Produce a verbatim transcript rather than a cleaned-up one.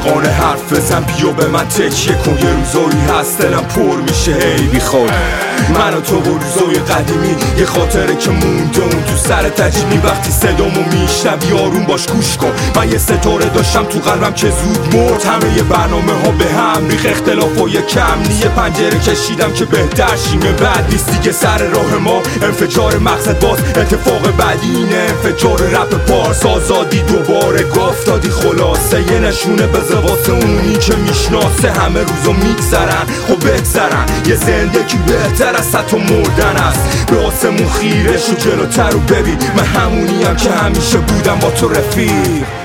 صادقانه حرف بزن، بیا به من تکیه کن. یه روزایی هست دلم پر میشه هی بی خود، من و تو و روزای قدیمی، یه خاطره که مونده اون تو سر تجیمی. وقتی صدامو میشنوی آروم باش گوش کن، من یه ستاره داشتم تو قلبم که زود مرد. همه یه برنامه ها به هم ریخ، اختلافای کم نی، یه پنجره کشیدم که بهتر شیم. بعد نیست دیگه سر راه ما انفجار مقصد، باز اتفاق بعدی اینه انفجار رپ پارس. آزادی دوباره گفت دادی خلاصه، یه نشونه بذار واسه اونی که میشناسه. همه روزا میگذرن خب بگذرن، یه زندگی بهتر از حتی مردن است. به آسمون خیره شو جلوتر رو ببین، من همونیم که همیشه بودم با تو رفیق.